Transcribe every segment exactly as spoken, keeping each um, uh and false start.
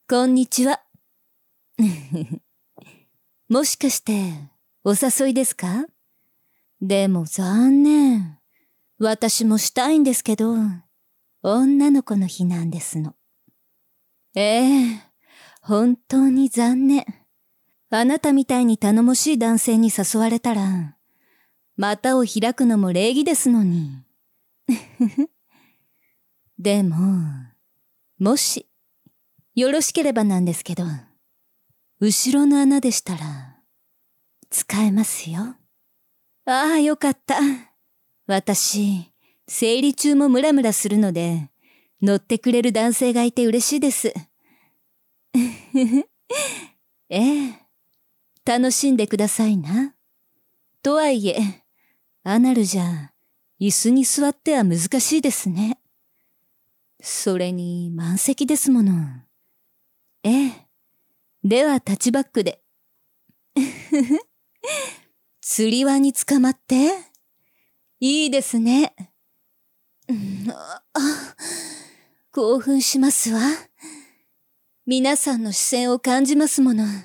こんにちは。もしかしてお誘いですか？でも残念。私もしたいんですけど、女の子の日なんですの。ええ、本当に残念。あなたみたいに頼もしい男性に誘われたら、股を開くのも礼儀ですのに。でも、もし、よろしければなんですけど、後ろの穴でしたら、使えますよ。ああ、よかった。私、生理中もムラムラするので、乗ってくれる男性がいて嬉しいです。ええ、楽しんでくださいな。とはいえ、アナルじゃ、椅子に座っては難しいですね。それに満席ですもの。ええ。ではタッチバックで。釣り輪に捕まって。いいですね。ああ、興奮しますわ。皆さんの視線を感じますもの。はい。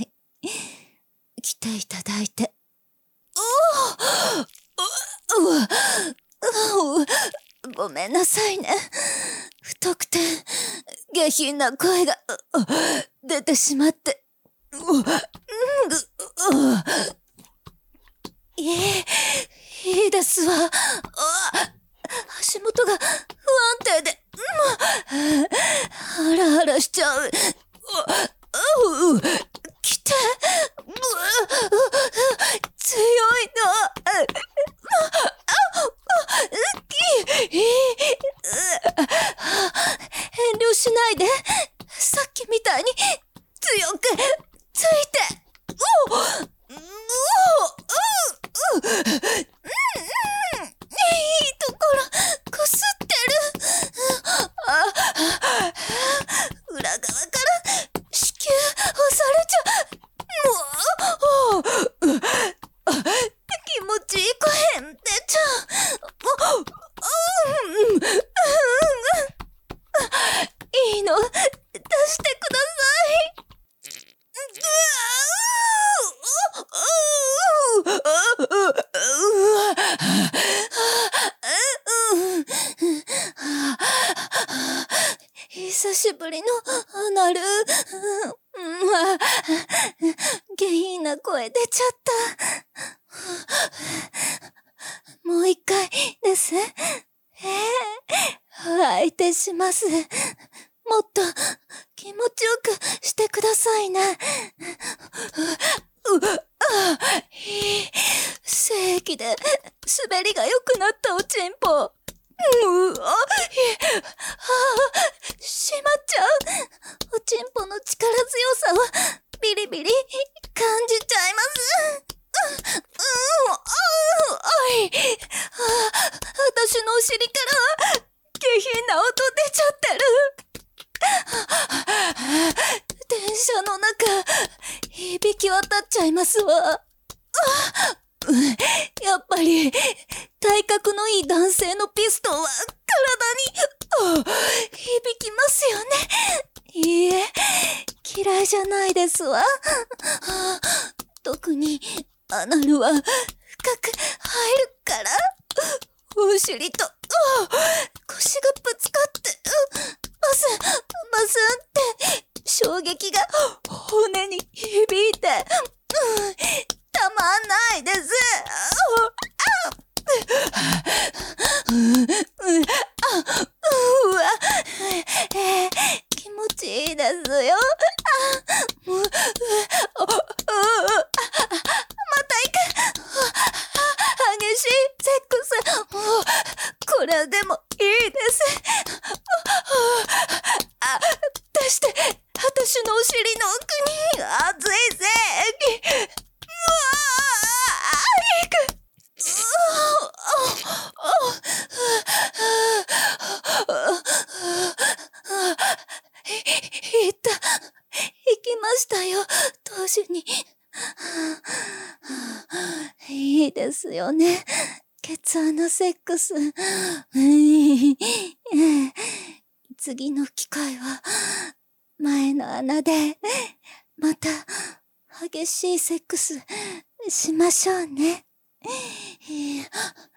来ていただいて。おお、ううごめんなさいね。太くて下品な声が出てしまって。いえ、いいですわ。足元が不安定で、ハラハラしちゃう。来て、強いの。遠慮しないで。さっきみたいに強くついて。おお、いいところこすってる。裏側から子宮押されちゃう。もう気持ちいい声出ちゃう。いいの、出してください。久しぶりのアナル。下品な声出ちゃった。もう一回です。えー、相手します。もっと気持ちよくしてくださいな。う、あ、いい。正規で滑りが良くなったおちんぽ。うわ、あ、しまっちゃう。おちんぽの力強さをビリビリ感じちゃいます。う、う、あ、あい。私のお尻からは下品な音出ちゃってる。電車の中、響き渡っちゃいますわ。やっぱり、体格のいい男性のピストンは体に響きますよね。いいえ、嫌いじゃないですわ。特に、アナルは深く入るから、お尻と腰がぶつかって、バスン、バスンって衝撃が骨に響いて、たまんないです。うわ、えー、気持ちいいですよ。また行く。激しいセックス。これでもいいです。あ、出して、私のお尻の奥に熱い精液。うわー、いく。いった。行きましたよ、同時に。いいですよね。ケツ穴セックス。次の機会は前の穴で、また、激しいセックス、しましょうね。